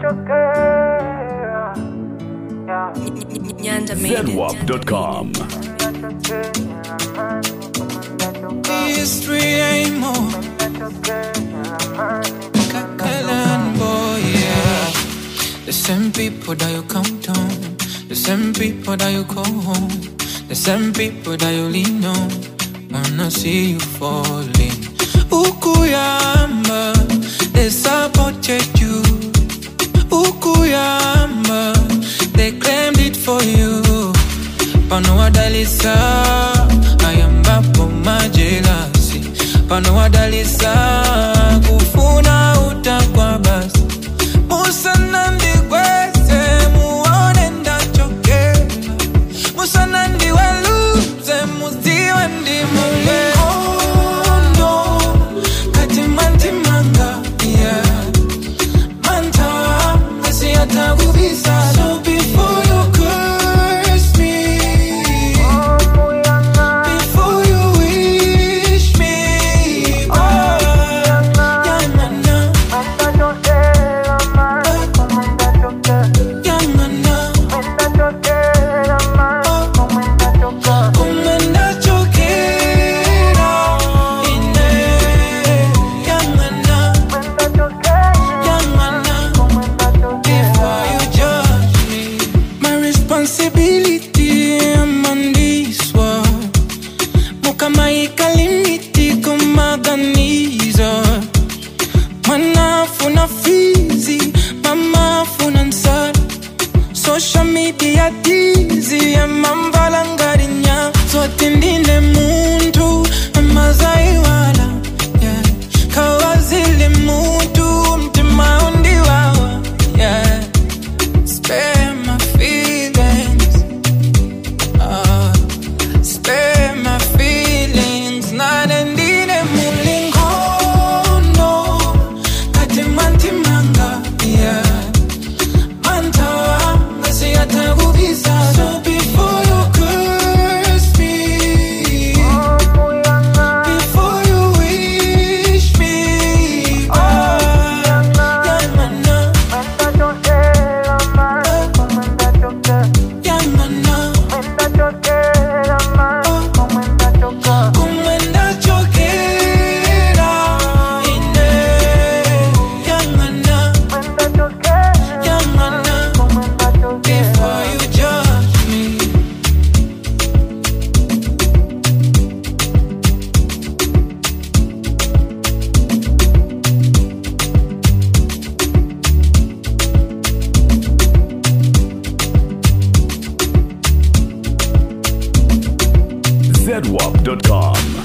ZWAP.com. History ain't more. Kakalan boy, yeah. The same people that you count on, the same people that you call home, the same people that you lean on. Wanna see you falling. Ukuyama, they supported you. Ukuyama, they claimed it for you. Pano wadalisa, I am back on my jealousy. Pano wadalisa, kufuna utakwa basi. Musanandi kwese, muone ndachoke. Musanandi waluze, muziwe ndi mule. Oh no, katimanti manga, yeah. Manta, kasi atakubisa. So before you curse me, before you wish me, oh, yeah, mana, yeah, mana, kumenda chokera, ine, yeah, mana, before you judge me. My responsibility, I'm on this one. Mukama ikalimiti kumaganiza. Mana funa fizi, mama funa nsara. Social media dizi, amambala ngarinya. Zote ndine muntu, amazai wala, yeah. Kawazili muntu, mtima undiwawa, yeah. Spare my feelings, spare my feelings. Nanendine mulingo, no, katimanti manga, yeah. Manta, kasi atakubisa. So before you curse me, before you wish me, oh, yeah, mana, yeah, mana, kumenda chokera, ine, yeah, mana, before you judge me. ZWAP.com.